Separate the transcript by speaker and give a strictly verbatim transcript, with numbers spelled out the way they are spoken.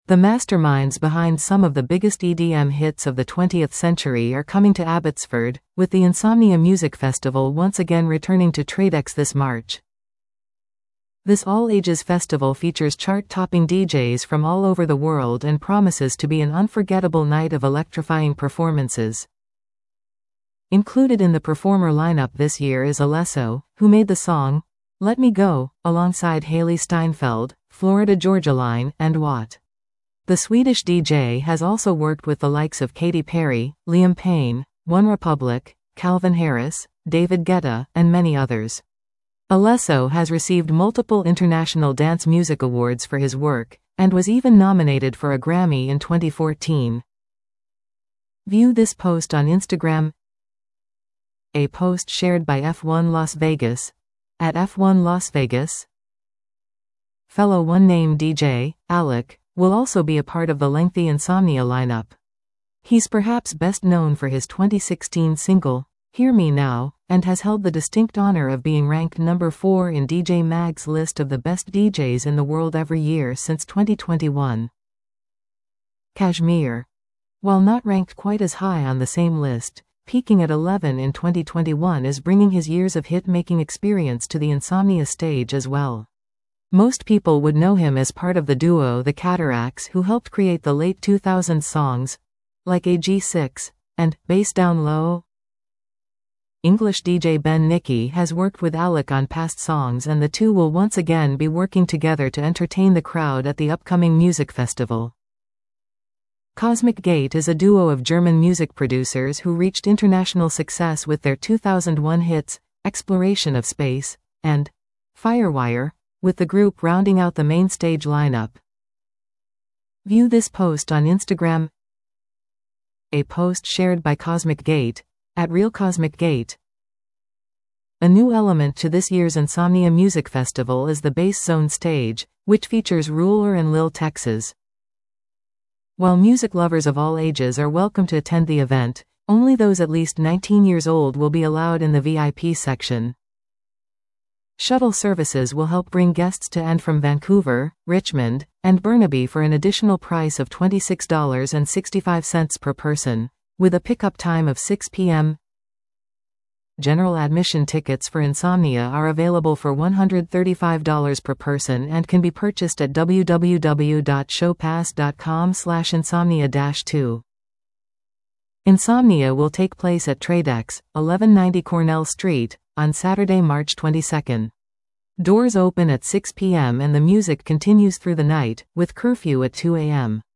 Speaker 1: The masterminds behind some of the biggest E D M hits of the twentieth century are coming to Abbotsford, with the Insomnia Music Festival once again returning to Tradex this March. This all-ages festival features chart-topping D Js from all over the world and promises to be an unforgettable night of electrifying performances. Included in the performer lineup this year is Alesso, who made the song Let Me Go, alongside Haley Steinfeld, Florida Georgia Line, and Watt. The Swedish D J has also worked with the likes of Katy Perry, Liam Payne, OneRepublic, Calvin Harris, David Guetta, and many others. Alesso has received multiple international dance music awards for his work, and was even nominated for a Grammy in twenty fourteen. View this post on Instagram. A post shared by F one Las Vegas, at F one Las Vegas. Fellow One Name D J, Alec, will also be a part of the lengthy Insomnia lineup. He's perhaps best known for his twenty sixteen single, Hear Me Now, and has held the distinct honor of being ranked number four in D J Mag's list of the best D Js in the world every year since twenty twenty-one. Kashmir. While not ranked quite as high on the same list, peaking at eleven in twenty twenty-one, is bringing his years of hit-making experience to the Insomnia stage as well. Most people would know him as part of the duo The Cataracts, who helped create the late two thousands songs like A G six and Bass Down Low. English D J Ben Nicky has worked with Alec on past songs, and the two will once again be working together to entertain the crowd at the upcoming music festival. Cosmic Gate is a duo of German music producers who reached international success with their two thousand one hits, Exploration of Space, and Firewire, with the group rounding out the main stage lineup. View this post on Instagram. A post shared by Cosmic Gate, at Real Cosmic Gate. A new element to this year's Insomnia Music Festival is the Bass Zone stage, which features Ruler and Lil Texas. While music lovers of all ages are welcome to attend the event, only those at least nineteen years old will be allowed in the V I P section. Shuttle services will help bring guests to and from Vancouver, Richmond, and Burnaby for an additional price of twenty-six dollars and sixty-five cents per person, with a pickup time of six p m General admission tickets for Insomnia are available for one hundred thirty-five dollars per person and can be purchased at w w w dot showpass dot com slash insomnia dash two. Insomnia will take place at Tradex, eleven ninety Cornell Street, on Saturday, March twenty-second. Doors open at six p m and the music continues through the night, with curfew at two a m